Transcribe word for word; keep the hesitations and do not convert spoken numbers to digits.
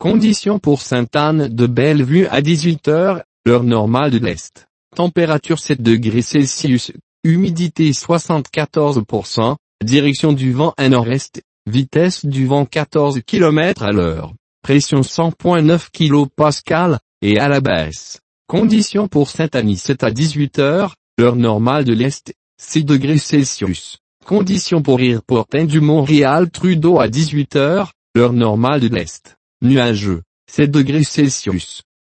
Conditions pour Sainte-Anne-de-Bellevue à dix-huit heures, heure normale de l'Est. Température sept degrés Celsius, humidité soixante-quatorze pour cent, direction du vent à nord-est, vitesse du vent quatorze kilomètres à l'heure, pression cent virgule neuf kilopascales, et à la baisse. Conditions pour Saint-Anicet à dix-huit heures, heure normale de l'Est, six degrés Celsius. Conditions pour Airport du Montréal Trudeau à dix-huit heures, heure normale de l'Est, nuageux, sept degrés Celsius.